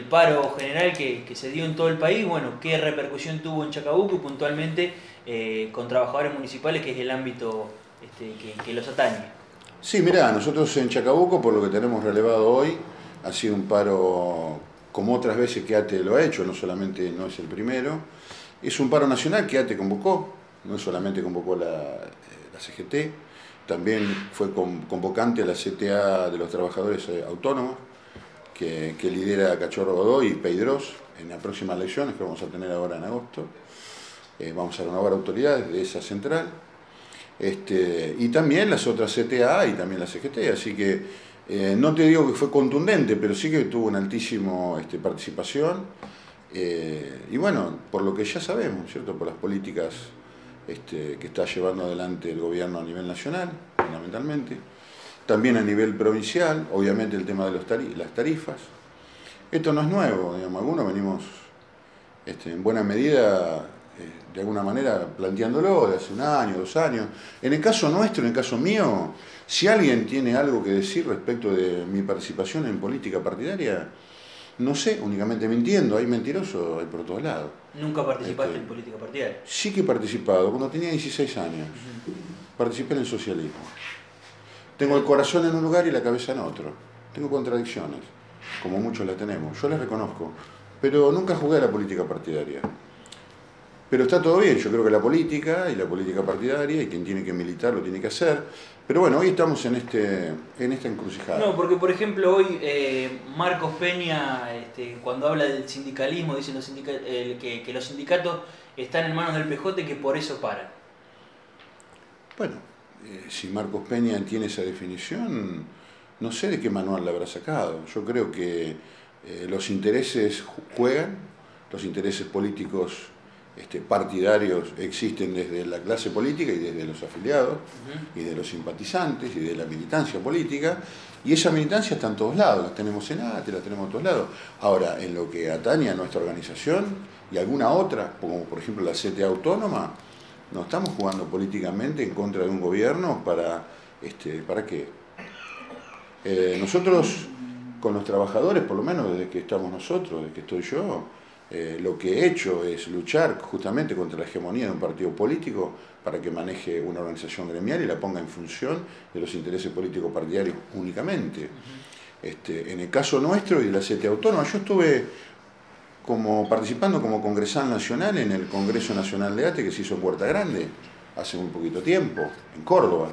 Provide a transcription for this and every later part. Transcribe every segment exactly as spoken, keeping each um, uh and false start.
paro general que, que se dio en todo el país, bueno, qué repercusión tuvo en Chacabuco y puntualmente eh, con trabajadores municipales, que es el ámbito este, que, que los atañe. Sí, mirá, nosotros en Chacabuco, por lo que tenemos relevado hoy, ha sido un paro como otras veces que ATE lo ha hecho, no solamente no es el primero. Es un paro nacional que ATE convocó, no solamente convocó la, la C G T, también fue convocante a la C T A de los trabajadores autónomos, que, que lidera Cachorro Godoy y Peidros en las próximas elecciones que vamos a tener ahora en agosto. Eh, vamos a renovar autoridades de esa central. Este, y también las otras C T A y también la C G T, así que eh, no te digo que fue contundente, pero sí que tuvo una altísima este, participación, eh, y bueno, por lo que ya sabemos, ¿cierto? Por las políticas este, que está llevando adelante el gobierno a nivel nacional, fundamentalmente, también a nivel provincial, obviamente el tema de los tarif las tarifas. Esto no es nuevo, digamos, algunos venimos este, en buena medida de alguna manera planteándolo de hace un año, dos años. En el caso nuestro, en el caso mío, si alguien tiene algo que decir respecto de mi participación en política partidaria, no sé, únicamente mintiendo, hay mentirosos, hay por todos lados. ¿Nunca participaste este, en política partidaria? Sí que he participado, cuando tenía dieciséis años, uh-huh. Participé en el socialismo. Tengo el corazón en un lugar y la cabeza en otro. Tengo contradicciones, como muchos la tenemos, yo las reconozco, pero nunca jugué a la política partidaria. Pero está todo bien, yo creo que la política y la política partidaria, y quien tiene que militar lo tiene que hacer. Pero bueno, hoy estamos en, este, en esta encrucijada. No, porque por ejemplo hoy eh, Marcos Peña, este, cuando habla del sindicalismo, dice los sindica eh, que, que los sindicatos están en manos del P J y que por eso paran. Bueno, eh, si Marcos Peña tiene esa definición, no sé de qué manual la habrá sacado. Yo creo que eh, los intereses juegan, los intereses políticos Este, partidarios existen desde la clase política y desde los afiliados, uh-huh. y de los simpatizantes y de la militancia política, y esa militancia está en todos lados, la tenemos en ATE, la tenemos en todos lados. Ahora, en lo que atañe a nuestra organización y alguna otra, como por ejemplo la C T A autónoma, no estamos jugando políticamente en contra de un gobierno para, este, ¿para qué? Eh, nosotros, con los trabajadores, por lo menos desde que estamos nosotros, desde que estoy yo, Eh, lo que he hecho es luchar justamente contra la hegemonía de un partido político para que maneje una organización gremial y la ponga en función de los intereses políticos partidarios únicamente. Uh-huh. este, en el caso nuestro y de la C T A autónoma, yo estuve como, participando como congresal nacional en el Congreso Nacional de ATE que se hizo en Puerta Grande hace muy poquito tiempo, en Córdoba.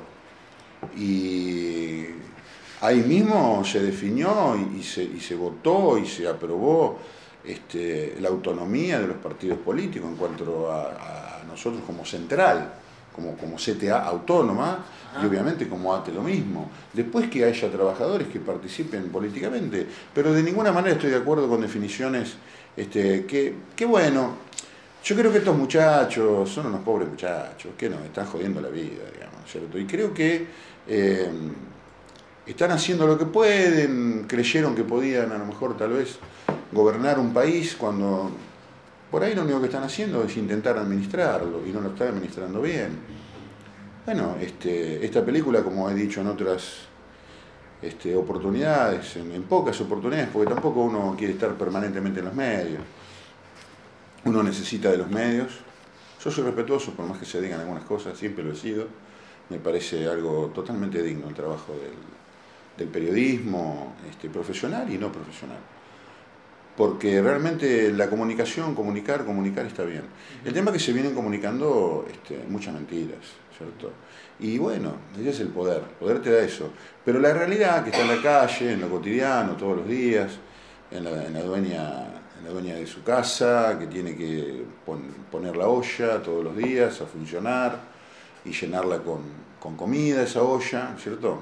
Y ahí mismo se definió y, y, se, y se votó y se aprobó Este, la autonomía de los partidos políticos en cuanto a, a nosotros como central, como, como C T A autónoma, ajá. Y obviamente como ATE lo mismo. Después que haya trabajadores que participen políticamente, pero de ninguna manera estoy de acuerdo con definiciones este, que, que bueno, yo creo que estos muchachos son unos pobres muchachos que nos están jodiendo la vida, digamos, ¿cierto? Y creo que eh, están haciendo lo que pueden, creyeron que podían a lo mejor tal vez gobernar un país cuando por ahí lo único que están haciendo es intentar administrarlo y no lo están administrando bien. Bueno, este, esta película, como he dicho en otras este, oportunidades, en, en pocas oportunidades, porque tampoco uno quiere estar permanentemente en los medios, uno necesita de los medios. Yo soy respetuoso, por más que se digan algunas cosas, siempre lo he sido, me parece algo totalmente digno el trabajo del, del periodismo este, profesional y no profesional. Porque realmente la comunicación, comunicar, comunicar está bien. El tema es que se vienen comunicando este, muchas mentiras, ¿cierto? Y bueno, ese es el poder, el poder te da eso. Pero la realidad que está en la calle, en lo cotidiano, todos los días, en la, en la, dueña, en la dueña de su casa, que tiene que pon, poner la olla todos los días a funcionar y llenarla con, con comida, esa olla, ¿cierto?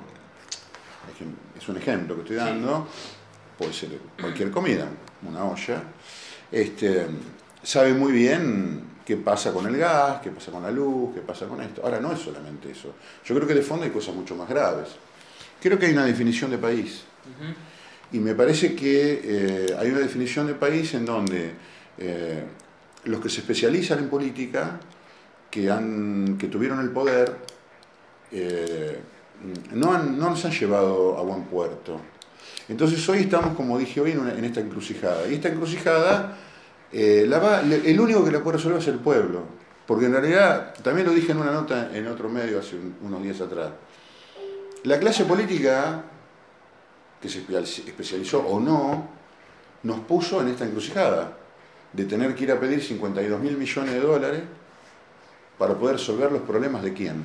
Es un ejemplo que estoy dando. Puede ser cualquier comida, una olla, este, sabe muy bien qué pasa con el gas, qué pasa con la luz, qué pasa con esto. Ahora no es solamente eso, yo creo que de fondo hay cosas mucho más graves. Creo que hay una definición de país, uh-huh. Y me parece que eh, hay una definición de país en donde eh, los que se especializan en política, que, han, que tuvieron el poder, eh, no, han, no nos han llevado a buen puerto. Entonces hoy estamos, como dije hoy, en, una, en esta encrucijada. Y esta encrucijada, eh, la va, el único que la puede resolver es el pueblo. Porque en realidad, también lo dije en una nota en otro medio hace un, unos días atrás, la clase política, que se especializó o no, nos puso en esta encrucijada de tener que ir a pedir cincuenta y dos mil millones de dólares para poder resolver los problemas de quién.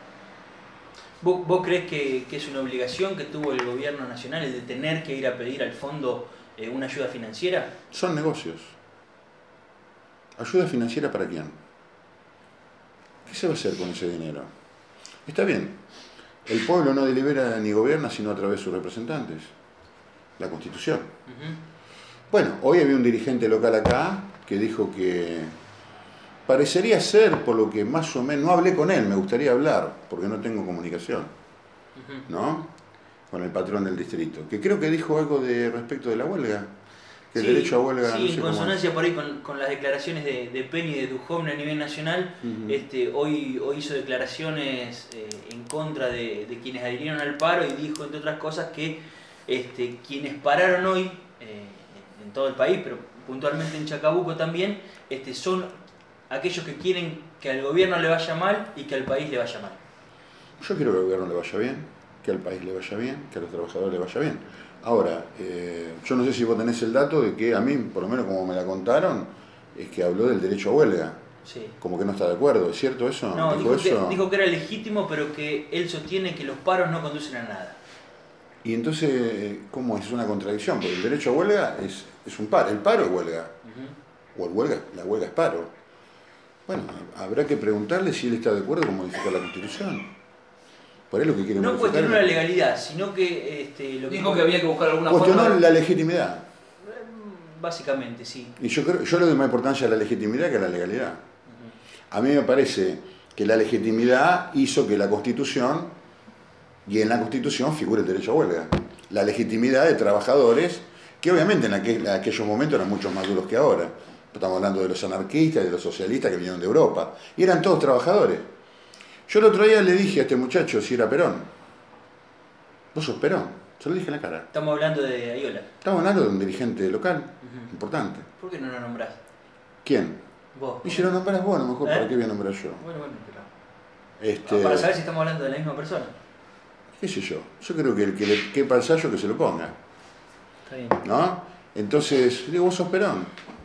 ¿Vos, vos crees que, que es una obligación que tuvo el gobierno nacional el de tener que ir a pedir al fondo eh, una ayuda financiera? Son negocios. ¿Ayuda financiera para quién? ¿Qué se va a hacer con ese dinero? Está bien, el pueblo no delibera ni gobierna sino a través de sus representantes, la Constitución. Uh-huh. Bueno, hoy había un dirigente local acá que dijo que parecería ser, por lo que más o menos, no hablé con él, me gustaría hablar, porque no tengo comunicación, uh-huh. ¿no? Con el patrón del distrito, que creo que dijo algo de respecto de la huelga. Que el sí, derecho a huelga, sí, no sé en consonancia por ahí con, con las declaraciones de, de Peña y de Duhovne a nivel nacional, uh-huh. este, hoy, hoy hizo declaraciones eh, en contra de, de quienes adhirieron al paro y dijo, entre otras cosas, que este, quienes pararon hoy, eh, en todo el país, pero puntualmente en Chacabuco también, este, son aquellos que quieren que al gobierno le vaya mal y que al país le vaya mal. Yo quiero que al gobierno le vaya bien, que al país le vaya bien, que a los trabajadores le vaya bien. Ahora, eh, yo no sé si vos tenés el dato de que a mí, por lo menos como me la contaron, es que habló del derecho a huelga. Sí. Como que no está de acuerdo, ¿es cierto eso? No, ¿Dijo, dijo, eso? Que, dijo que era legítimo, pero que él sostiene que los paros no conducen a nada. Y entonces, ¿cómo es una contradicción? Porque el derecho a huelga es, es un paro, el paro es huelga. Uh-huh. O el huelga, la huelga es paro. Bueno, habrá que preguntarle si él está de acuerdo con modificar la Constitución. Por ahí lo que quiere no modificar. cuestionó la legalidad, sino que... Este, lo dijo que, que había que buscar alguna cuestionó forma... la legitimidad. Básicamente, sí. Y yo, creo, yo le doy más importancia a la legitimidad que a la legalidad. Uh-huh. A mí me parece que la legitimidad hizo que la Constitución, y en la Constitución figure el derecho a huelga. La legitimidad de trabajadores, que obviamente en, aquel, en aquellos momentos eran mucho más duros que ahora. Estamos hablando de los anarquistas, de los socialistas que vinieron de Europa. Y eran todos trabajadores. Yo el otro día le dije a este muchacho si era Perón. Vos sos Perón. Se lo dije en la cara. Estamos hablando de Ayola. Estamos hablando de un dirigente local, uh-huh. importante. ¿Por qué no lo nombrás? ¿Quién? Vos. Y si lo nombrás vos, a lo mejor, ¿eh? ¿Para qué voy a nombrar yo? Bueno, bueno, pero... Este... Ah, para saber si estamos hablando de la misma persona. ¿Qué sé yo? Yo creo que el que le quepa el sallo que se lo ponga. Está bien. ¿No? Entonces, digo, vos sos Perón.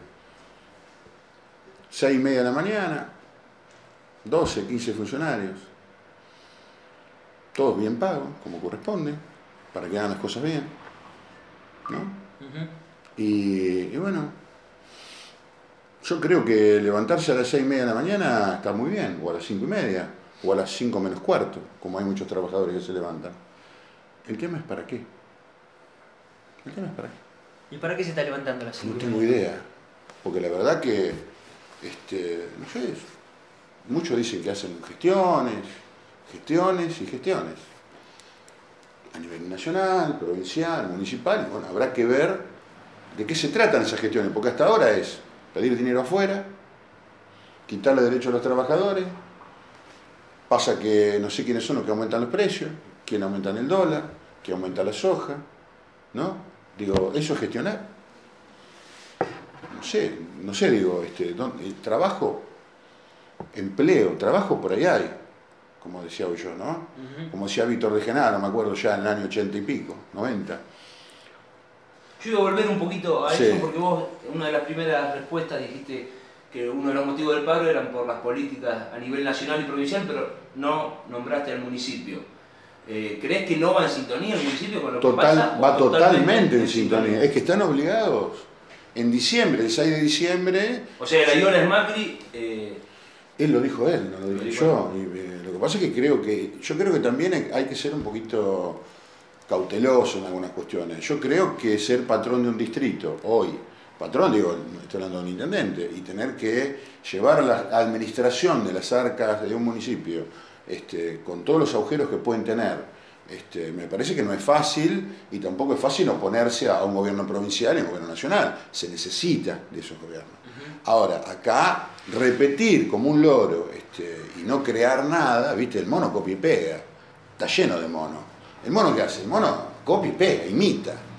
Seis y media de la mañana, doce, quince funcionarios, todos bien pagos, como corresponde, para que hagan las cosas bien, ¿no? Uh-huh. y, y bueno, yo creo que levantarse a las seis y media de la mañana está muy bien, o a las cinco y media, o a las cinco menos cuarto, como hay muchos trabajadores que se levantan. El tema es para qué. El tema es para qué. ¿Y para qué se está levantando a las cinco? No tengo idea, porque la verdad que, este, no sé, muchos dicen que hacen gestiones, gestiones y gestiones. A nivel nacional, provincial, municipal, bueno, habrá que ver de qué se tratan esas gestiones, porque hasta ahora es pedir dinero afuera, quitarle derechos a los trabajadores, pasa que no sé quiénes son los que aumentan los precios, quién aumentan el dólar, quién aumenta la soja, ¿no? Digo, ¿eso es gestionar? No sé, no sé, digo, este, ¿dónde, trabajo, empleo, trabajo por ahí hay, como decía hoy yo, ¿no? Uh-huh. Como decía Víctor de Genaro, me acuerdo ya en el año ochenta y pico, noventa. Yo iba a volver un poquito a sí. eso porque vos en una de las primeras respuestas dijiste que uno de los motivos del paro eran por las políticas a nivel nacional y provincial, pero no nombraste al municipio. Eh, ¿Crees que no va en sintonía el municipio con lo Total, que pasa? Va totalmente, totalmente en, en sintonía. sintonía. Es que están obligados. En diciembre, el seis de diciembre... O sea, la Ayola es Macri... Eh, él lo dijo él, no lo dije yo. Y, eh, lo que pasa es que creo que... Yo creo que también hay que ser un poquito cauteloso en algunas cuestiones. Yo creo que ser patrón de un distrito hoy, patrón, digo, estoy hablando de un intendente, y tener que llevar la administración de las arcas de un municipio este, con todos los agujeros que pueden tener, este, me parece que no es fácil, y tampoco es fácil oponerse a un gobierno provincial y a un gobierno nacional. Se necesita de esos gobiernos. Uh-huh. Ahora, acá, repetir como un loro este, y no crear nada, ¿viste? El mono copia y pega, está lleno de mono. ¿El mono qué hace? El mono copia y pega, imita.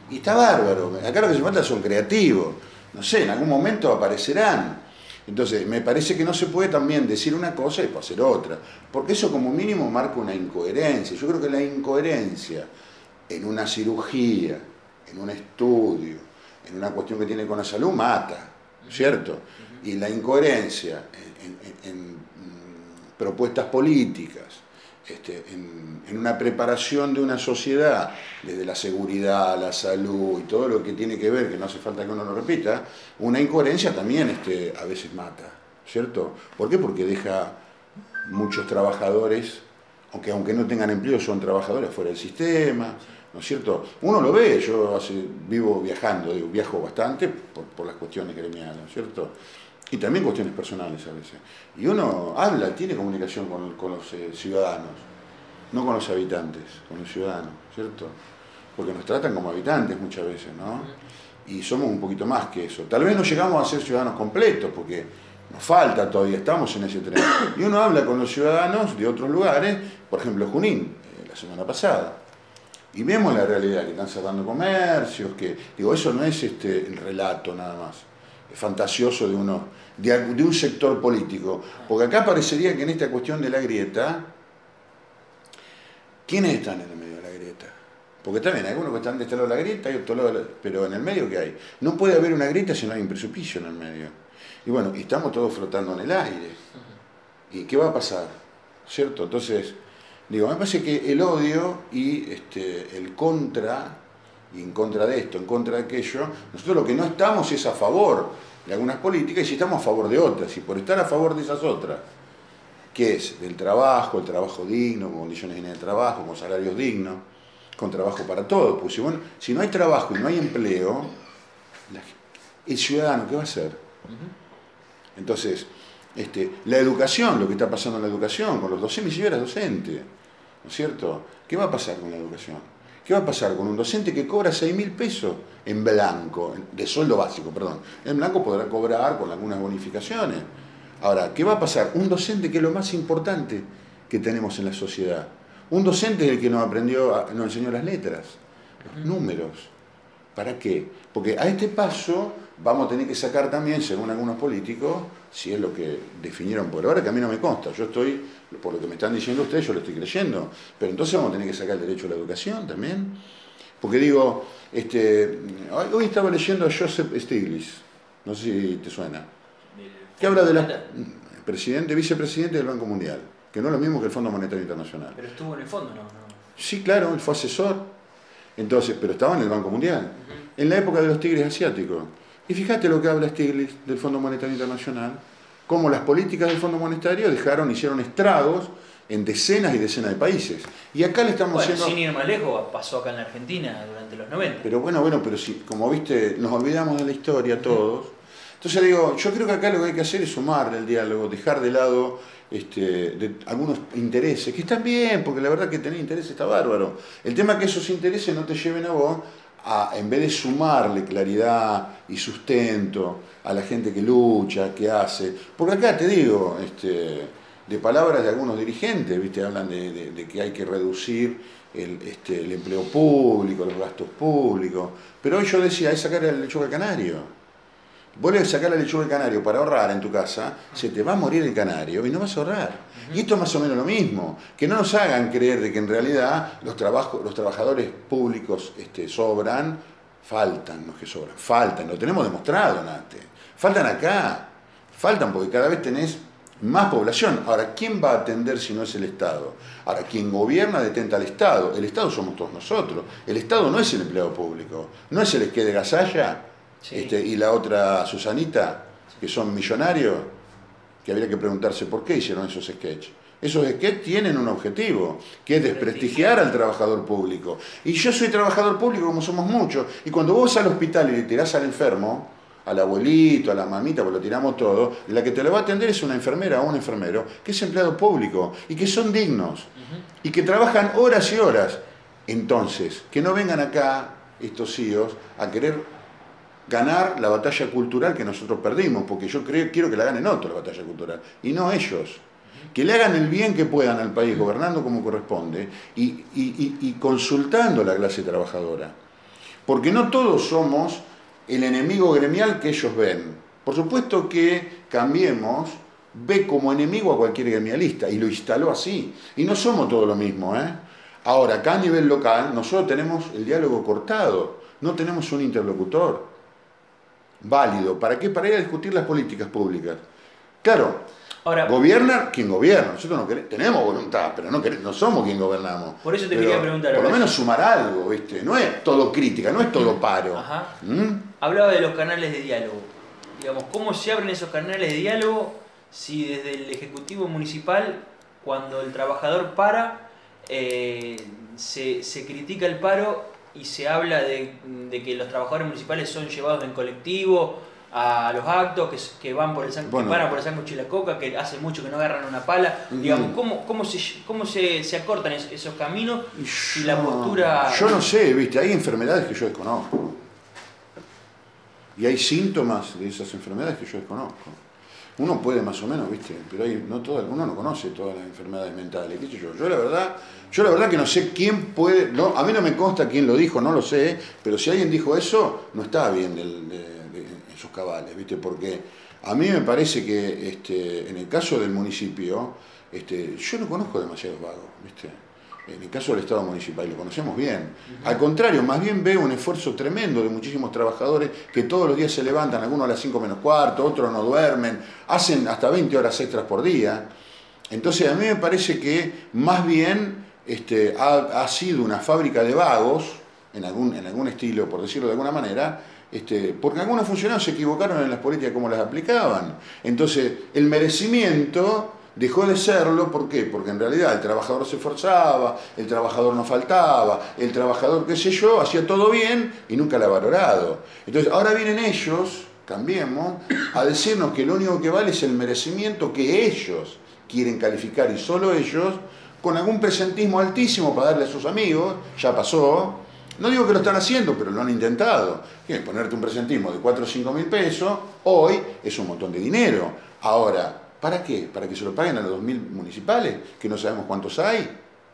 Y está bárbaro. Acá lo que se falta son creativos. No sé, en algún momento aparecerán. Entonces, me parece que no se puede también decir una cosa y después hacer otra. Porque eso como mínimo marca una incoherencia. Yo creo que la incoherencia en una cirugía, en un estudio, en una cuestión que tiene con la salud, mata, ¿cierto? Y la incoherencia en, en, en propuestas políticas, este, en, en una preparación de una sociedad, desde la seguridad, la salud y todo lo que tiene que ver, que no hace falta que uno lo repita, una incoherencia también este, a veces mata, ¿cierto? ¿Por qué? Porque deja muchos trabajadores, aunque, aunque no tengan empleo, son trabajadores fuera del sistema, ¿no es cierto? Uno lo ve, yo hace, vivo viajando, digo, viajo bastante por, por las cuestiones gremiales, ¿no es cierto? Y también cuestiones personales a veces. Y uno habla, tiene comunicación con, con los eh, ciudadanos, no con los habitantes, con los ciudadanos, ¿cierto? Porque nos tratan como habitantes muchas veces, ¿no? Y somos un poquito más que eso. Tal vez no llegamos a ser ciudadanos completos, porque nos falta todavía, estamos en ese tren. Y uno habla con los ciudadanos de otros lugares, por ejemplo Junín, eh, la semana pasada. Y vemos la realidad, que están cerrando comercios, que, digo, eso no es este, el relato nada más. Fantasioso de uno, de, de un sector político, porque acá parecería que en esta cuestión de la grieta, ¿quiénes están en el medio de la grieta? Porque también hay algunos que están de este lado de la grieta y otro lado de la, pero en el medio ¿qué hay? No puede haber una grieta si no hay un precipicio en el medio. Y bueno, y estamos todos flotando en el aire. ¿Y qué va a pasar? ¿Cierto? Entonces, digo, me parece que el odio y este, el contra, y en contra de esto, en contra de aquello, nosotros lo que no estamos es a favor de algunas políticas y si estamos a favor de otras, y por estar a favor de esas otras, que es del trabajo, el trabajo digno, con condiciones dignas de trabajo, con salarios dignos, con trabajo para todos, pues si, bueno, si no hay trabajo y no hay empleo, la, el ciudadano, ¿qué va a hacer? Entonces, este, la educación, lo que está pasando en la educación, con los docentes, si yo era docente, ¿no es cierto? ¿Qué va a pasar con la educación? ¿Qué va a pasar con un docente que cobra seis mil pesos en blanco, de sueldo básico, perdón? En blanco podrá cobrar con algunas bonificaciones. Ahora, ¿qué va a pasar? Un docente que es lo más importante que tenemos en la sociedad. Un docente es el que nos aprendió, a, nos enseñó las letras, los números. ¿Para qué? Porque a este paso vamos a tener que sacar también, según algunos políticos, si es lo que definieron por ahora, que a mí no me consta. Yo estoy, por lo que me están diciendo ustedes, yo lo estoy creyendo. Pero entonces vamos a tener que sacar el derecho a la educación también. Porque digo, este, hoy estaba leyendo a Joseph Stiglitz, no sé si te suena, que habla de la presidente, vicepresidente del Banco Mundial, que no es lo mismo que el Fondo Monetario Internacional. Pero estuvo en el fondo, ¿no? no. Sí, claro, él fue asesor, entonces, pero estaba en el Banco Mundial, uh-huh. en la época de los tigres asiáticos. Y fíjate lo que habla Stiglitz del Fondo Monetario Internacional, cómo las políticas del Fondo Monetario dejaron, hicieron estragos en decenas y decenas de países. Y acá le estamos bueno, haciendo... sin ir más lejos, pasó acá en la Argentina durante los noventa. Pero bueno, bueno, pero si, como viste, nos olvidamos de la historia todos. Entonces digo, yo creo que acá lo que hay que hacer es sumarle el diálogo, dejar de lado este, de algunos intereses, que están bien, porque la verdad que tener intereses está bárbaro. El tema es que esos intereses no te lleven a vos a, en vez de sumarle claridad y sustento a la gente que lucha, que hace. Porque acá te digo, este, de palabras de algunos dirigentes, ¿viste? Hablan de, de, de que hay que reducir el, este, el empleo público, los gastos públicos. Pero hoy yo decía, hay que sacar el lechuga canario. Vos le sacás la lechuga de canario para ahorrar en tu casa, se te va a morir el canario y no vas a ahorrar. Y esto es más o menos lo mismo, que no nos hagan creer de que en realidad los, trabajos, los trabajadores públicos este, sobran, faltan los que sobran, faltan, lo tenemos demostrado, Nate. Faltan acá, faltan porque cada vez tenés más población. Ahora, ¿quién va a atender si no es el Estado? Ahora, quien gobierna detenta al Estado, el Estado somos todos nosotros, el Estado no es el empleado público, no es el esqué de Gasalla. Sí. Este, y la otra Susanita, que son millonarios, que habría que preguntarse por qué hicieron esos sketches. Esos sketches tienen un objetivo, que es desprestigiar al trabajador público. Y yo soy trabajador público como somos muchos, y cuando vos vas al hospital y le tirás al enfermo, al abuelito, a la mamita, porque lo tiramos todo, la que te lo va a atender es una enfermera o un enfermero, que es empleado público, y que son dignos, uh-huh. y que trabajan horas y horas. Entonces, que no vengan acá estos C E Os a querer ganar la batalla cultural que nosotros perdimos, porque yo creo, quiero que la ganen otros la batalla cultural, y no ellos. Que le hagan el bien que puedan al país, gobernando como corresponde, y, y, y, y consultando a la clase trabajadora. porque no todos somos el enemigo gremial que ellos ven. Por supuesto que Cambiemos ve como enemigo a cualquier gremialista y lo instaló así. Y no somos todos lo mismo, ¿eh? Ahora, acá a nivel local, nosotros tenemos el diálogo cortado, no tenemos un interlocutor válido. ¿Para qué? Para ir a discutir las políticas públicas. Claro, ahora, gobierna quien gobierna. Nosotros no queremos, tenemos voluntad, pero no, queremos, no somos quien gobernamos. Por eso te pero quería preguntar. Por lo menos sumar algo, ¿viste? No es todo crítica, no es todo paro. Ajá. ¿Mm? Hablaba de los canales de diálogo. Digamos, ¿cómo se abren esos canales de diálogo si desde el Ejecutivo Municipal, cuando el trabajador para, eh, se, se critica el paro y se habla de, de que los trabajadores municipales son llevados en colectivo a los actos, que, que van por el san, bueno, que paran por el sándwich y la coca, que hace mucho que no agarran una pala? Uh-huh. Digamos, ¿cómo, cómo, se, cómo se, se acortan esos, esos caminos y la postura...? Yo no sé, ¿viste? Hay enfermedades que yo desconozco. Y hay síntomas de esas enfermedades que yo desconozco. Uno puede más o menos, ¿viste? Pero hay, no todo, uno no conoce todas las enfermedades mentales, ¿qué sé yo? Yo la verdad, yo la verdad que no sé quién puede, no, a mí no me consta quién lo dijo, no lo sé, pero si alguien dijo eso, no está bien de, de, de, en sus cabales, ¿viste? Porque a mí me parece que este, en el caso del municipio, este, yo no conozco demasiados vagos, ¿viste? En el caso del Estado municipal, lo conocemos bien. Uh-huh. Al contrario, más bien veo un esfuerzo tremendo de muchísimos trabajadores que todos los días se levantan, algunos a las cinco menos cuarto, otros no duermen, hacen hasta veinte horas extras por día. Entonces a mí me parece que más bien este, ha, ha sido una fábrica de vagos, en algún, en algún estilo, por decirlo de alguna manera, este, porque algunos funcionarios se equivocaron en las políticas como las aplicaban. Entonces el merecimiento dejó de serlo, ¿por qué? Porque en realidad el trabajador se esforzaba, el trabajador no faltaba, el trabajador, qué sé yo, hacía todo bien y nunca lo ha valorado. Entonces ahora vienen ellos, Cambiemos, a decirnos que lo único que vale es el merecimiento que ellos quieren calificar, y solo ellos, con algún presentismo altísimo para darle a sus amigos. Ya pasó, no digo que lo están haciendo, pero lo han intentado. ¿Qué? Ponerte un presentismo de cuatro o cinco mil pesos, hoy es un montón de dinero. Ahora, ¿para qué? ¿Para que se lo paguen a los dos mil municipales? Que no sabemos cuántos hay.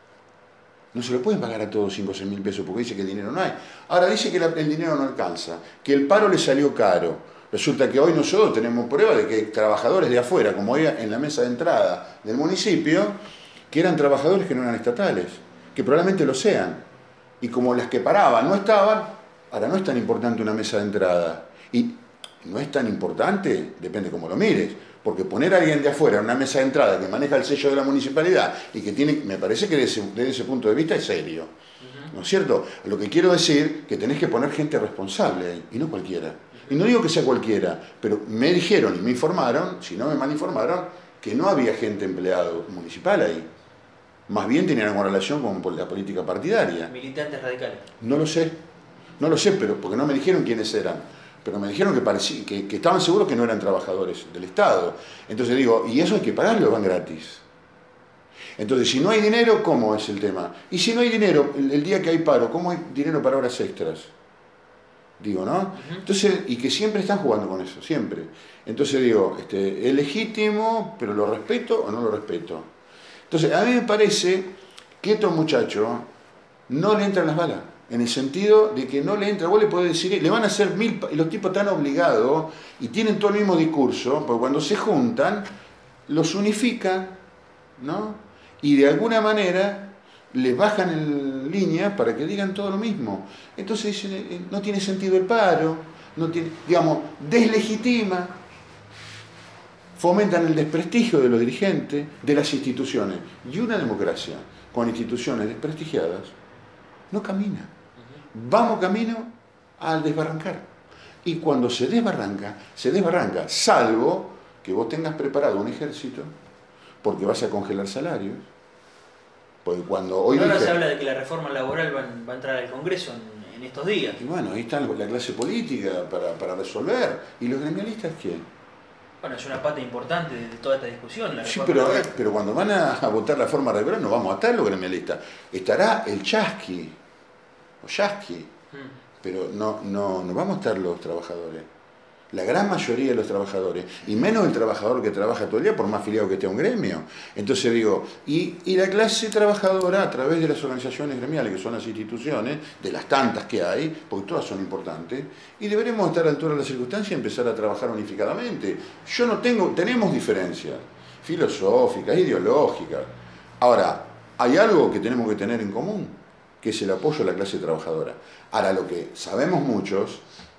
No se lo pueden pagar a todos cinco o seis mil pesos porque dice que el dinero no hay. Ahora dice que la, el dinero no alcanza, que el paro le salió caro. Resulta que hoy nosotros tenemos prueba de que trabajadores de afuera, como había en la mesa de entrada del municipio, que eran trabajadores que no eran estatales, que probablemente lo sean. Y como las que paraban no estaban, ahora no es tan importante una mesa de entrada. Y no es tan importante, depende cómo lo mires. Porque poner a alguien de afuera en una mesa de entrada que maneja el sello de la municipalidad y que tiene, me parece que desde, desde ese punto de vista es serio, uh-huh. ¿no es cierto? Lo que quiero decir que tenés que poner gente responsable ahí, y no cualquiera. Uh-huh. Y no digo que sea cualquiera, pero me dijeron y me informaron, si no me mal informaron, que no había gente empleado municipal ahí. Más bien tenían alguna relación con la política partidaria. ¿Militantes radicales? No lo sé, no lo sé, pero porque no me dijeron quiénes eran. Pero me dijeron que, parecía, que, que estaban seguros que no eran trabajadores del Estado. Entonces digo, ¿y eso hay que pagarlo o van gratis? Entonces, si no hay dinero, ¿cómo es el tema? Y si no hay dinero, el, el día que hay paro, ¿cómo hay dinero para horas extras? Digo, ¿no? Uh-huh. Entonces, y que siempre están jugando con eso, siempre. Entonces digo, este, ¿es legítimo, pero lo respeto o no lo respeto? Entonces, a mí me parece que a estos muchachos no le entran las balas. En el sentido de que no le entra, vos le podés decir, le van a hacer mil, y los tipos están obligados y tienen todo el mismo discurso, porque cuando se juntan, los unifican, ¿no? Y de alguna manera les bajan en línea para que digan todo lo mismo. Entonces dicen, no tiene sentido el paro, no tiene, digamos, deslegitima, fomentan el desprestigio de los dirigentes, de las instituciones. Y una democracia con instituciones desprestigiadas no camina. Vamos camino al desbarrancar. Y cuando se desbarranca, se desbarranca, salvo que vos tengas preparado un ejército, porque vas a congelar salarios. Porque cuando hoy ahora dije, se habla de que la reforma laboral va, va a entrar al Congreso en, en estos días. Y bueno, ahí está la clase política para, para resolver. ¿Y los gremialistas quién? Bueno, es una parte importante de toda esta discusión. La sí, pero, pero cuando van a, a votar la reforma laboral no vamos a estar los gremialistas. Estará el chasqui. O Yasky, pero no, no, no vamos a estar los trabajadores. la gran mayoría de los trabajadores, y menos el trabajador que trabaja todo el día, por más afiliado que esté a un gremio. Entonces digo, y, y la clase trabajadora, a través de las organizaciones gremiales, que son las instituciones, de las tantas que hay, porque todas son importantes, y deberemos estar a la altura de las circunstancias y empezar a trabajar unificadamente. Yo no tengo, tenemos diferencias filosóficas, ideológicas. Ahora, hay algo que tenemos que tener en común, que es el apoyo a la clase trabajadora. Ahora, lo que sabemos muchos,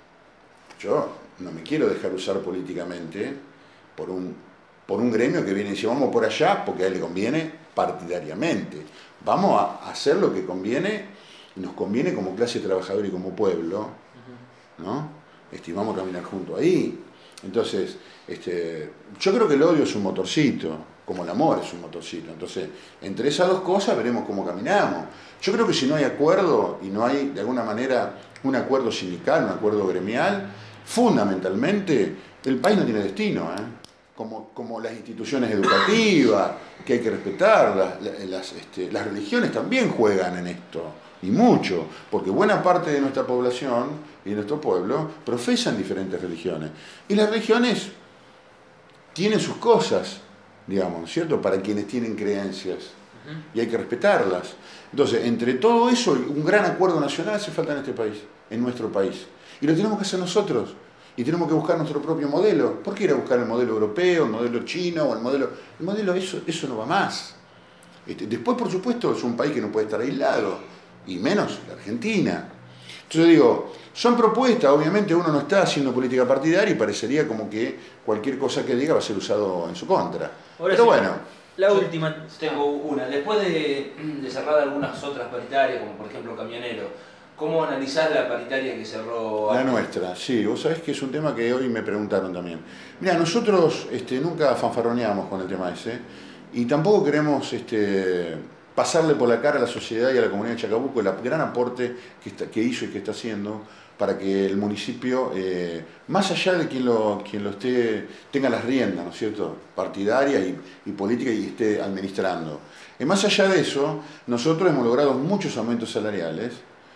yo no me quiero dejar usar políticamente por un, por un gremio que viene y dice vamos por allá porque a él le conviene partidariamente. Vamos a hacer lo que conviene, nos conviene como clase trabajadora y como pueblo, ¿no? Este, vamos a caminar juntos ahí. Entonces, este, yo creo que el odio es un motorcito, como el amor es un motorcito. Entonces, entre esas dos cosas veremos cómo caminamos. Yo creo que si no hay acuerdo y no hay de alguna manera un acuerdo sindical, un acuerdo gremial, fundamentalmente el país no tiene destino, ¿eh? como, como las instituciones educativas, que hay que respetarlas, las, las, este, las religiones también juegan en esto, y mucho, porque buena parte de nuestra población y de nuestro pueblo profesan diferentes religiones. Y las religiones tienen sus cosas, digamos, ¿cierto? Para quienes tienen creencias, y hay que respetarlas. Entonces, entre todo eso, un gran acuerdo nacional hace falta en este país, en nuestro país. Y lo tenemos que hacer nosotros. Y tenemos que buscar nuestro propio modelo. ¿Por qué ir a buscar el modelo europeo, el modelo chino o el modelo... El modelo, eso, eso no va más. Este, después, por supuesto, es un país que no puede estar aislado. Y menos la Argentina. Entonces digo, son propuestas. Obviamente uno no está haciendo política partidaria y parecería como que cualquier cosa que diga va a ser usado en su contra. Ahora Pero sí, bueno. la última. Tengo una. Después de, de cerrar algunas otras paritarias, como por ejemplo Camionero, ¿cómo analizás la paritaria que cerró? La nuestra, sí. Vos sabés que es un tema que hoy me preguntaron también. Mira, nosotros este, nunca fanfarroneamos con el tema ese y tampoco queremos este, pasarle por la cara a la sociedad y a la comunidad de Chacabuco el gran aporte que, está, que hizo y que está haciendo para que el municipio, eh, más allá de quien lo, quien lo esté, tenga las riendas, ¿no es cierto?, partidarias y, y políticas y esté administrando. Y más allá de eso, nosotros hemos logrado muchos aumentos salariales.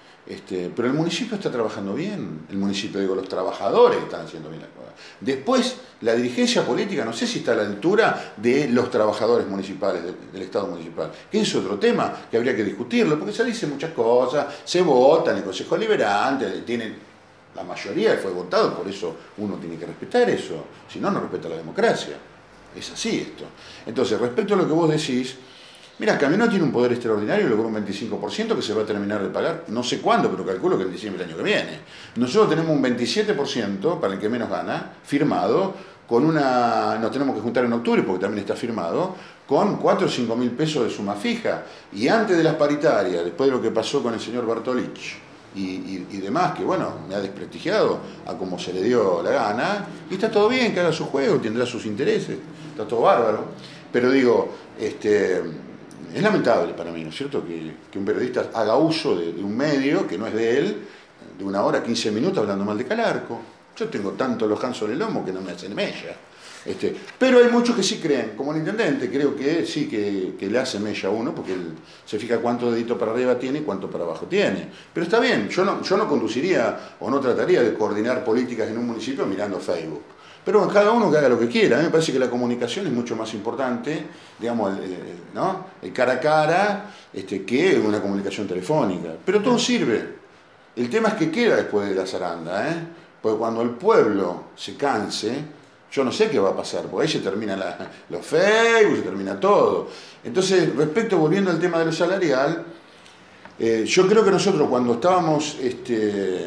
Este, pero el municipio está trabajando bien, el municipio, digo, los trabajadores están haciendo bien las cosas. Después, la dirigencia política, no sé si está a la altura de los trabajadores municipales, de, del Estado municipal, que es otro tema que habría que discutirlo, porque se dicen muchas cosas, se votan, el Consejo Liberante, tienen, la mayoría fue votado, por eso uno tiene que respetar eso, si no, no respeta la democracia. Es así esto. Entonces, respecto a lo que vos decís, mira, Camionero tiene un poder extraordinario, logró un veinticinco por ciento que se va a terminar de pagar, no sé cuándo, pero calculo que en diciembre del año que viene. Nosotros tenemos un veintisiete por ciento, para el que menos gana, firmado, con una, nos tenemos que juntar en octubre porque también está firmado, con cuatro o cinco mil pesos de suma fija. Y antes de las paritarias, después de lo que pasó con el señor Bartolich y, y, y demás, que bueno, me ha desprestigiado a como se le dio la gana, y está todo bien, que haga su juego, tendrá sus intereses, está todo bárbaro. Pero digo, este... es lamentable para mí, ¿no es cierto?, que, que un periodista haga uso de, de un medio que no es de él, de una hora, quince minutos hablando mal de Calarco. Yo tengo tanto los hansos en el lomo que no me hacen mella. Este, pero hay muchos que sí creen, como el intendente, creo que sí que, que le hace mella a uno, porque él se fija cuánto dedito para arriba tiene y cuánto para abajo tiene. Pero está bien, yo no, yo no conduciría o no trataría de coordinar políticas en un municipio mirando Facebook. Pero bueno, cada uno que haga lo que quiera. A mí me parece que la comunicación es mucho más importante, digamos, el, el, ¿no?, el cara a cara, este, que una comunicación telefónica. Pero todo sirve. El tema es que queda después de la zaranda, ¿eh? Porque cuando el pueblo se canse, yo no sé qué va a pasar, porque ahí se termina la, los Facebook, se termina todo. Entonces, respecto, volviendo al tema de lo salarial, eh, yo creo que nosotros cuando estábamos... Este,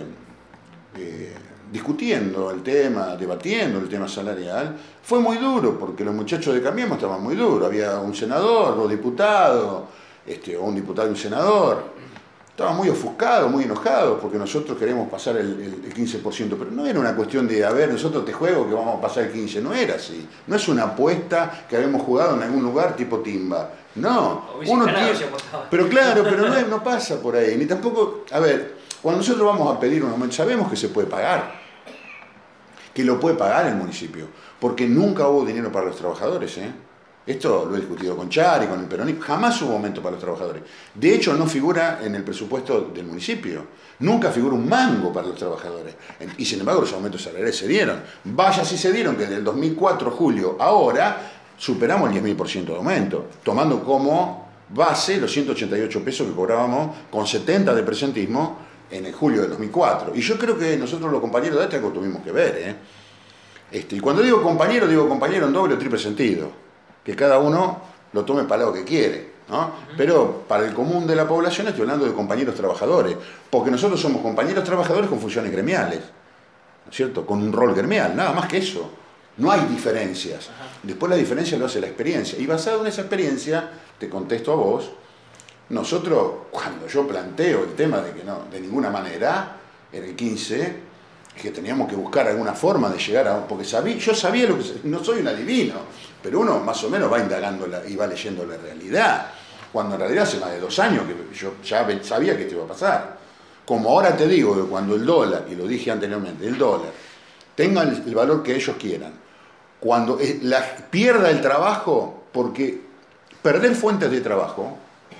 eh, discutiendo el tema, debatiendo el tema salarial, fue muy duro, porque los muchachos de Cambiemos estaban muy duros. Había un senador, dos diputados, este, o un diputado y un senador. Estaban muy ofuscados, muy enojados, porque nosotros queremos pasar el, el, el quince por ciento. Pero no era una cuestión de, a ver, nosotros te juego que vamos a pasar el quince por ciento. No era así. No es una apuesta que habíamos jugado en algún lugar tipo timba. No. Uno tiene, pero claro, pero no, no pasa por ahí. Ni tampoco, a ver, cuando nosotros vamos a pedir un aumento, sabemos que se puede pagar. Que lo puede pagar el municipio, porque nunca hubo dinero para los trabajadores, ¿eh? Esto lo he discutido con Chari, con el peronismo. Jamás hubo aumento para los trabajadores. De hecho, no figura en el presupuesto del municipio. Nunca figura un mango para los trabajadores. Y sin embargo, los aumentos salariales se dieron. Vaya si se dieron que desde el dos mil cuatro, julio, ahora, superamos el diez mil por ciento de aumento. Tomando como base los ciento ochenta y ocho pesos que cobrábamos con setenta de presentismo en el julio del dos mil cuatro. Y yo creo que nosotros los compañeros de Astraco tuvimos que ver. ¿eh? Este, y cuando digo compañero, digo compañero en doble o triple sentido. Que cada uno lo tome para lo que quiere, ¿no? Uh-huh. Pero para el común de la población estoy hablando de compañeros trabajadores, porque nosotros somos compañeros trabajadores con funciones gremiales, ¿no es cierto? Con un rol gremial, nada más que eso. No hay diferencias. Uh-huh. Después la diferencia lo hace la experiencia. Y basado en esa experiencia, te contesto a vos, nosotros, cuando yo planteo el tema de que no, de ninguna manera, en el quince, que teníamos que buscar alguna forma de llegar a... Porque sabía, yo sabía lo que... No soy un adivino, pero uno más o menos va indagando la, y va leyendo la realidad. Cuando en realidad hace más de dos años que yo ya sabía que esto iba a pasar. Como ahora te digo que cuando el dólar, y lo dije anteriormente, el dólar tenga el, el valor que ellos quieran, cuando la, pierda el trabajo, porque perder fuentes de trabajo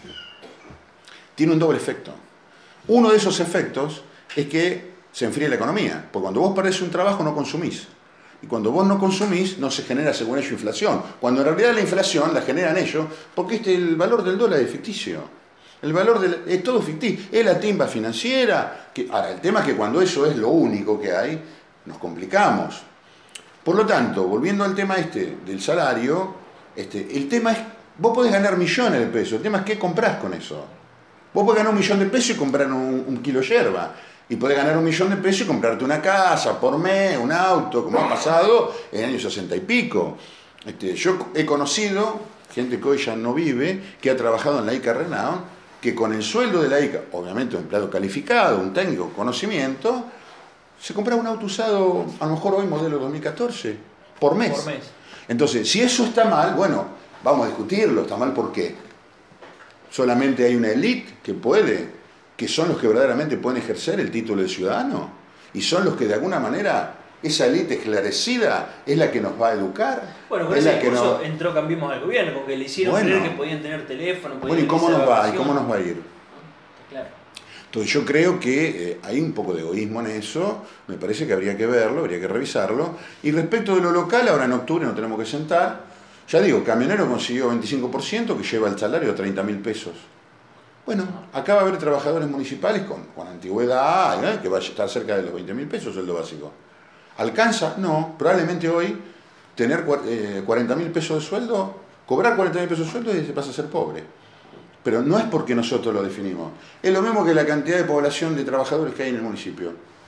tiene un doble efecto. Uno de esos efectos es que se enfría la economía, porque cuando vos perdés un trabajo no consumís. Y cuando vos no consumís, no se genera según ellos inflación. Cuando en realidad la inflación la generan ellos, porque este, el valor del dólar es ficticio. El valor del, es todo ficticio. Es la timba financiera. Que, ahora, el tema es que cuando eso es lo único que hay, nos complicamos. Por lo tanto, volviendo al tema este del salario, este, el tema es, vos podés ganar millones de pesos, el tema es qué comprás con eso. Vos podés ganar un millón de pesos y comprar un, un kilo de yerba. Y podés ganar un millón de pesos y comprarte una casa por mes, un auto, como ha pasado en el año sesenta y pico. Este, yo he conocido gente que hoy ya no vive, que ha trabajado en la I C A Renault, que con el sueldo de la I C A, obviamente un empleado calificado, un técnico con conocimiento, se compraba un auto usado, a lo mejor hoy modelo dos mil catorce, por mes. Por mes. Entonces, si eso está mal, bueno, vamos a discutirlo. ¿Está mal por qué? Solamente hay una élite que puede... que son los que verdaderamente pueden ejercer el título de ciudadano, y son los que de alguna manera, esa élite esclarecida es la que nos va a educar. Bueno, por ese discurso nos... entró Cambiemos al gobierno, porque le hicieron bueno, creer que podían tener teléfono, podían... Bueno, ¿y cómo nos va? ¿Y cómo nos va a ir? Claro. Entonces yo creo que eh, hay un poco de egoísmo en eso, me parece que habría que verlo, habría que revisarlo, y respecto de lo local, ahora en octubre nos tenemos que sentar, ya digo, Camionero consiguió veinticinco por ciento, que lleva el salario a treinta mil pesos. Bueno, acá va a haber trabajadores municipales con, con antigüedad, ¿eh? que va a estar cerca de los veinte mil pesos sueldo básico. ¿Alcanza? No. Probablemente hoy tener eh, cuarenta mil pesos de sueldo, cobrar cuarenta mil pesos de sueldo y se pasa a ser pobre. Pero no es porque nosotros lo definimos. Es lo mismo que la cantidad de población de trabajadores que hay en el municipio.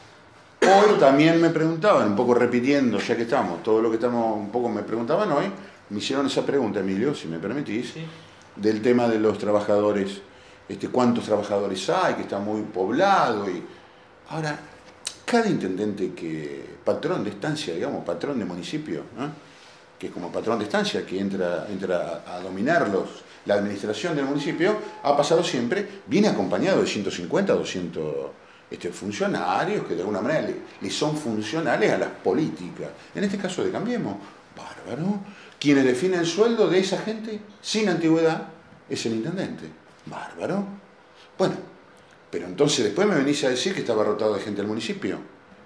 Hoy también me preguntaban, un poco repitiendo, ya que estamos, todo lo que estamos, un poco me preguntaban hoy, me hicieron esa pregunta, Emilio, si me permitís, sí, del tema de los trabajadores. Este, cuántos trabajadores hay, que está muy poblado. Y ahora, cada intendente que, patrón de estancia, digamos, patrón de municipio, ¿eh? que es como patrón de estancia, que entra, entra a, a dominar los, la administración del municipio, ha pasado siempre, viene acompañado de ciento cincuenta, doscientos este, funcionarios que de alguna manera le, le son funcionales a las políticas. En este caso de Cambiemos, bárbaro. Quienes definen el sueldo de esa gente sin antigüedad es el intendente. Bárbaro. Bueno, pero entonces después me venís a decir que está abarrotado de gente al municipio.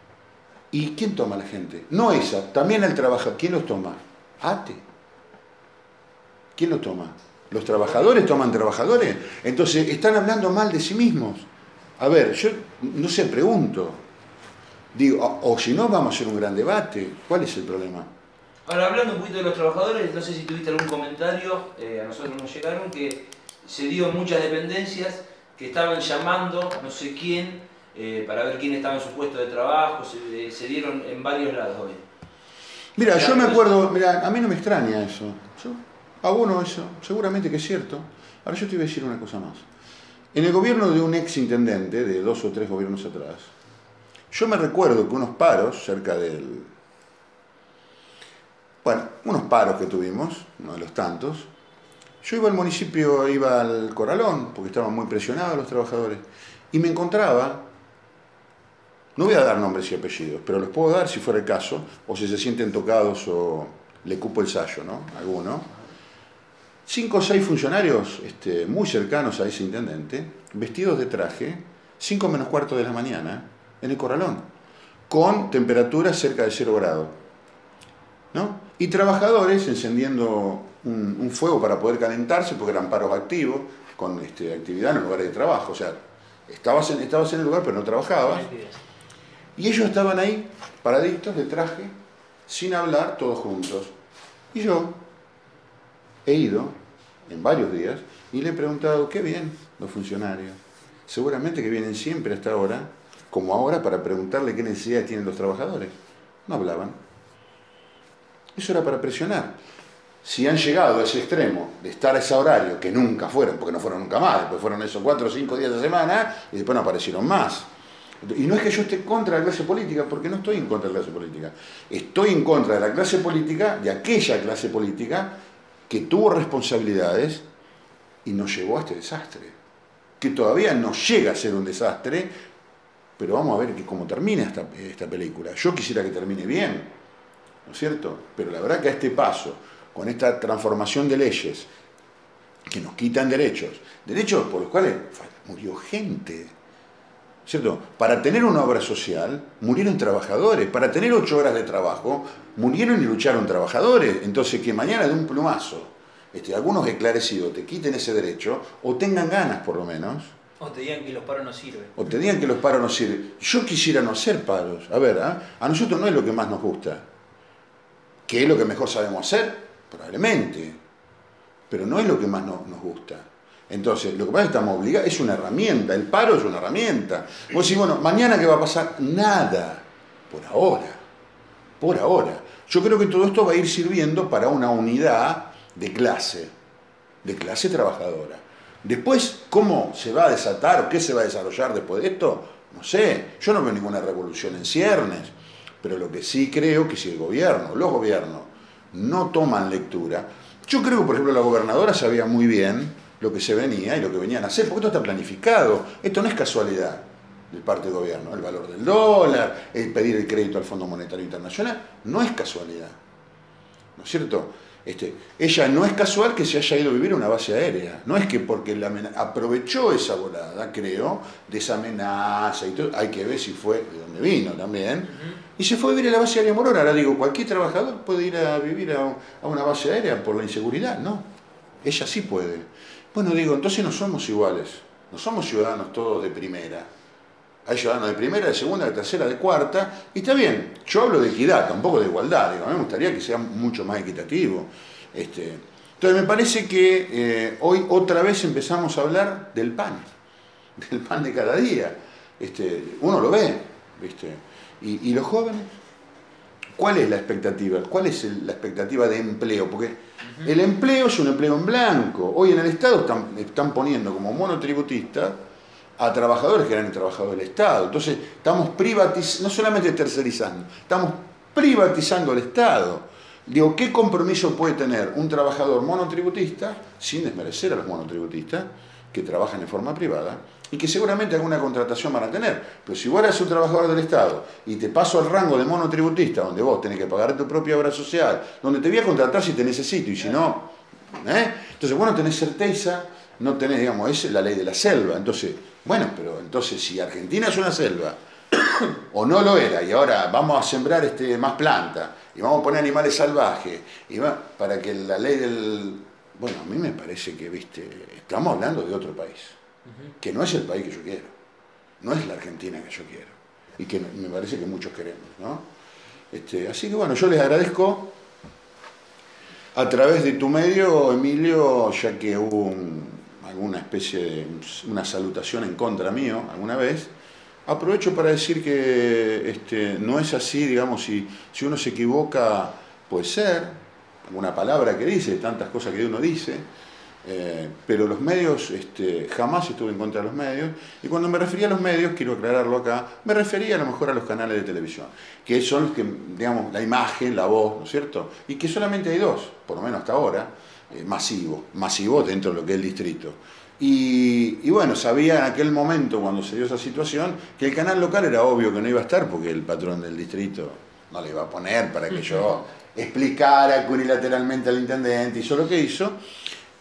¿Y quién toma a la gente? No esa, también el trabajador. ¿Quién los toma? ATE. ¿Quién los toma? ¿Los trabajadores toman trabajadores? Entonces están hablando mal de sí mismos. A ver, yo no sé, pregunto. Digo, o, o si no, vamos a hacer un gran debate. ¿Cuál es el problema? Ahora, hablando un poquito de los trabajadores, no sé si tuviste algún comentario, eh, a nosotros nos llegaron que se dio en muchas dependencias que estaban llamando, no sé quién, eh, para ver quién estaba en su puesto de trabajo, se, eh, se dieron en varios lados hoy. Mira, yo me acuerdo, mira, a mí no me extraña eso. Yo abono eso, seguramente que es cierto. Ahora yo te voy a decir una cosa más. En el gobierno de un ex intendente, de dos o tres gobiernos atrás, yo me recuerdo que unos paros cerca del... Bueno, unos paros que tuvimos, uno de los tantos, yo iba al municipio, iba al Corralón, porque estaban muy presionados los trabajadores, y me encontraba, no voy a dar nombres y apellidos, pero los puedo dar si fuera el caso, o si se sienten tocados o le cupo el sayo, ¿no? Alguno. cinco o seis funcionarios este, muy cercanos a ese intendente, vestidos de traje, cinco menos cuarto de la mañana, en el Corralón, con temperaturas cerca de cero grados, ¿no? Y trabajadores encendiendo un, un fuego para poder calentarse, porque eran paros activos, con este, actividad en los lugares de trabajo. O sea, estabas en, estabas en el lugar, pero no trabajabas. Y ellos estaban ahí, paraditos de traje, sin hablar, todos juntos. Y yo he ido en varios días y le he preguntado, qué bien los funcionarios. Seguramente que vienen siempre a esta hora, como ahora, para preguntarle qué necesidades tienen los trabajadores. No hablaban. Eso era para presionar. Si han llegado a ese extremo de estar a ese horario, que nunca fueron, porque no fueron nunca más, después fueron esos cuatro o cinco días de semana y después no aparecieron más. Y no es que yo esté contra la clase política, porque no estoy en contra de la clase política. Estoy en contra de la clase política, de aquella clase política que tuvo responsabilidades y nos llevó a este desastre. Que todavía no llega a ser un desastre, pero vamos a ver que cómo termina esta, esta película. Yo quisiera que termine bien, ¿no es cierto? Pero la verdad que a este paso, con esta transformación de leyes que nos quitan derechos, derechos por los cuales murió gente, ¿cierto? Para tener una obra social murieron trabajadores, para tener ocho horas de trabajo murieron y lucharon trabajadores. Entonces que mañana de un plumazo este, algunos esclarecidos te quiten ese derecho, o tengan ganas por lo menos, o te digan que los paros no sirven, o te digan que los paros no sirven. Yo quisiera no hacer paros. A ver, ¿eh? A nosotros no es lo que más nos gusta. ¿Qué es lo que mejor sabemos hacer? Probablemente, pero no es lo que más no, nos gusta. Entonces, lo que pasa es que estamos obligados, es una herramienta, el paro es una herramienta. Vos decís, bueno, ¿mañana qué va a pasar? Nada, por ahora, por ahora. Yo creo que todo esto va a ir sirviendo para una unidad de clase, de clase trabajadora. Después, ¿cómo se va a desatar o qué se va a desarrollar después de esto? No sé, yo no veo ninguna revolución en ciernes, pero lo que sí creo que si el gobierno, los gobiernos, no toman lectura. Yo creo que, por ejemplo, la gobernadora sabía muy bien lo que se venía y lo que venían a hacer, porque esto está planificado. Esto no es casualidad de parte del gobierno. El valor del dólar, el pedir el crédito al Fondo Monetario Internacional, no es casualidad. ¿No es cierto? Este, ella no es casual que se haya ido a vivir a una base aérea. No es que porque la aprovechó esa volada, creo, de esa amenaza y todo. Hay que ver si fue de donde vino también. Uh-huh. Y se fue a vivir a la base aérea Morona. Ahora digo, cualquier trabajador puede ir a vivir a, a una base aérea por la inseguridad. No, ella sí puede. Bueno, digo, entonces no somos iguales. No somos ciudadanos todos de primera. Hay ciudadanos de primera, de segunda, de tercera, de cuarta, y está bien, yo hablo de equidad, tampoco de igualdad, digo, a mí me gustaría que sea mucho más equitativo. Este, entonces me parece que eh, hoy otra vez empezamos a hablar del pan, del pan de cada día. Este, uno lo ve, ¿viste? ¿Y, y los jóvenes? ¿Cuál es la expectativa? ¿Cuál es el, la expectativa de empleo? Porque uh-huh. el empleo es un empleo en blanco. Hoy en el Estado están, están poniendo como monotributistas a trabajadores que eran el trabajador del Estado. Entonces estamos privatizando, no solamente tercerizando, estamos privatizando el Estado. Digo, ¿qué compromiso puede tener un trabajador monotributista, sin desmerecer a los monotributistas, que trabajan en forma privada, y que seguramente alguna contratación van a tener? Pero si vos eres un trabajador del Estado y te paso al rango de monotributista, donde vos tenés que pagar tu propia obra social, donde te voy a contratar si te necesito, y si no, ¿eh? Entonces vos no tenés certeza, no tenés, digamos, es la ley de la selva. Entonces, bueno, pero entonces si Argentina es una selva, o no lo era, y ahora vamos a sembrar este, más planta, y vamos a poner animales salvajes, y va, para que la ley del... Bueno, a mí me parece que, viste, estamos hablando de otro país, uh-huh. que no es el país que yo quiero, no es la Argentina que yo quiero, y que me parece que muchos queremos, ¿no? Este, así que bueno, yo les agradezco a través de tu medio, Emilio, ya que hubo un... alguna especie de una salutación en contra mío alguna vez, aprovecho para decir que este, no es así, digamos, si, si uno se equivoca, puede ser, alguna palabra que dice, tantas cosas que uno dice, eh, pero los medios, este, jamás estuve en contra de los medios, y cuando me refería a los medios, quiero aclararlo acá, me refería a lo mejor a los canales de televisión, que son los que, digamos, la imagen, la voz, ¿no es cierto? Y que solamente hay dos, por lo menos hasta ahora, Eh, masivo, masivo dentro de lo que es el distrito. Y, y bueno, sabía en aquel momento, cuando se dio esa situación, que el canal local era obvio que no iba a estar, porque el patrón del distrito no le iba a poner para que yo explicara unilateralmente al intendente, hizo lo que hizo.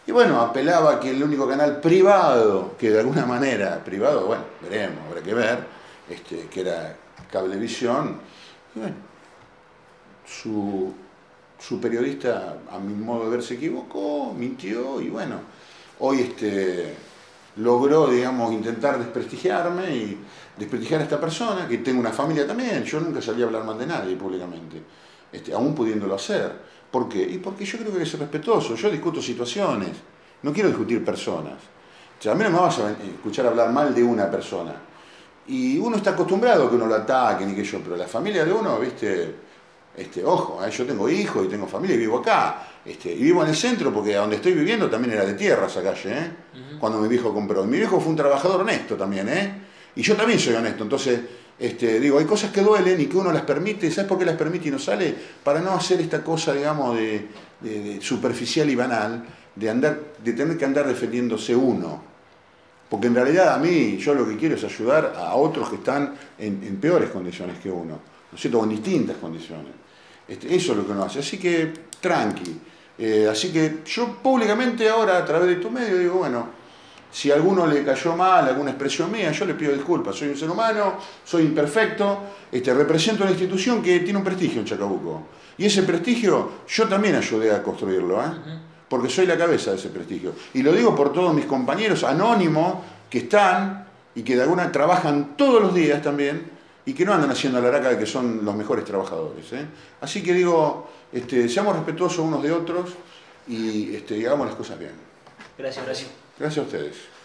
Y bueno, apelaba a que el único canal privado, que de alguna manera, privado, bueno, veremos, habrá que ver, este, que era Cablevisión, y bueno, su, su periodista, a mi modo de ver, se equivocó, mintió, y bueno, hoy este, logró, digamos, intentar desprestigiarme y desprestigiar a esta persona, que tengo una familia también. Yo nunca salí a hablar mal de nadie públicamente, este, aún pudiéndolo hacer. ¿Por qué? Y porque yo creo que hay que ser respetuoso. Yo discuto situaciones, no quiero discutir personas. O sea, a mí no me vas a escuchar hablar mal de una persona. Y uno está acostumbrado a que uno lo ataque, ni que yo, pero la familia de uno, viste, este, ojo, ¿eh? Yo tengo hijos y tengo familia y vivo acá. Este, y vivo en el centro porque donde estoy viviendo también era de tierra esa calle, ¿eh? Uh-huh. Cuando mi viejo compró. Y mi viejo fue un trabajador honesto también, ¿eh? Y yo también soy honesto, entonces... Este, digo, hay cosas que duelen y que uno las permite. ¿Sabes por qué las permite y no sale? Para no hacer esta cosa, digamos, de, de, de superficial y banal, de, andar, de tener que andar defendiéndose uno. Porque en realidad a mí, yo lo que quiero es ayudar a otros que están en, en peores condiciones que uno, ¿no es cierto? O en distintas condiciones. Este, eso es lo que uno hace. Así que, tranqui. Eh, así que yo públicamente ahora, a través de tu medio, digo, bueno... Si a alguno le cayó mal alguna expresión mía, yo le pido disculpas. Soy un ser humano, soy imperfecto, este, represento una institución que tiene un prestigio en Chacabuco. Y ese prestigio yo también ayudé a construirlo, ¿eh? Porque soy la cabeza de ese prestigio. Y lo digo por todos mis compañeros anónimos que están y que de alguna trabajan todos los días también y que no andan haciendo la araca de que son los mejores trabajadores, ¿eh? Así que digo, este, seamos respetuosos unos de otros y, este, y hagamos las cosas bien. Gracias, Horacio. Gracias a ustedes.